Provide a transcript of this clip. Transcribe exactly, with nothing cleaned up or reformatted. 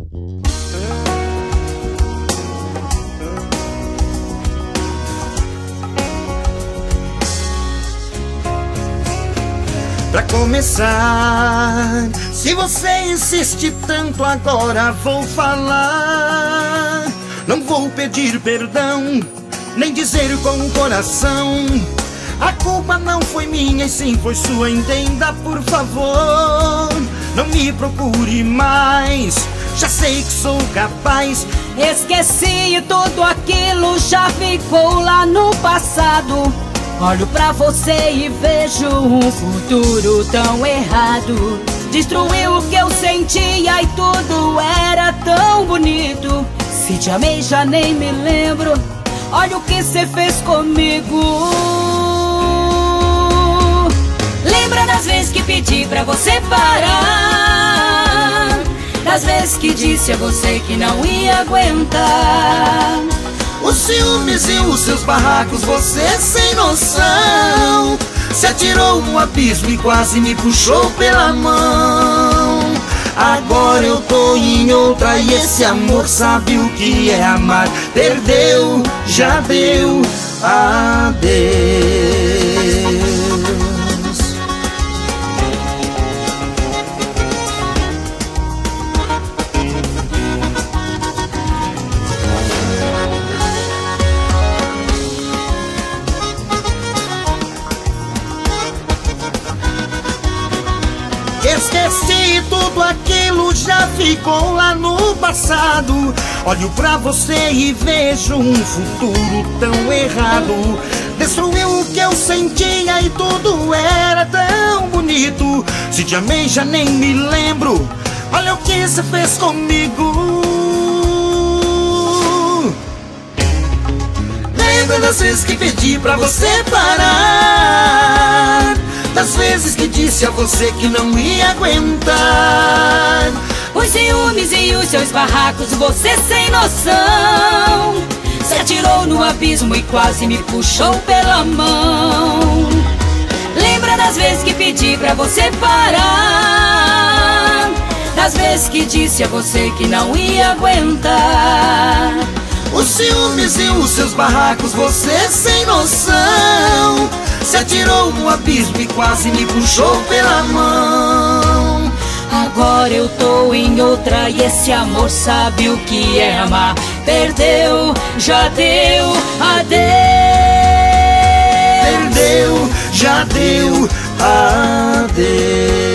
Pra começar, se você insiste tanto, agora vou falar. Não vou pedir perdão, nem dizer com o coração. A culpa não foi minha e sim foi sua, entenda por favor. Não me procure mais, já sei que sou capaz. Esqueci tudo aquilo, já ficou lá no passado. Olho pra você e vejo um futuro tão errado. Destruiu o que eu sentia e tudo era tão bonito. Se te amei já nem me lembro, olha o que cê fez comigo. Lembra das vezes que pedi pra você parar, das vezes que disse a você que não ia aguentar. Os ciúmes e os seus barracos, você sem noção, se atirou no abismo e quase me puxou pela mão. Agora eu tô em outra e esse amor sabe o que é amar. Perdeu, já deu, adeus. Esqueci tudo aquilo, já ficou lá no passado. Olho pra você e vejo um futuro tão errado. Destruiu o que eu sentia e tudo era tão bonito. Se te amei já nem me lembro, olha o que você fez comigo. Lembra das vezes que pedi pra você parar, das vezes que disse a você que não ia aguentar. Os ciúmes e os seus barracos, você sem noção, se atirou no abismo e quase me puxou pela mão. Lembra das vezes que pedi pra você parar, das vezes que disse a você que não ia aguentar. Os ciúmes e os seus barracos, você sem noção, se atirou no abismo e quase me puxou pela mão. Agora eu tô em outra e esse amor sabe o que é amar. Perdeu, já deu, adeus. Perdeu, já deu, adeus.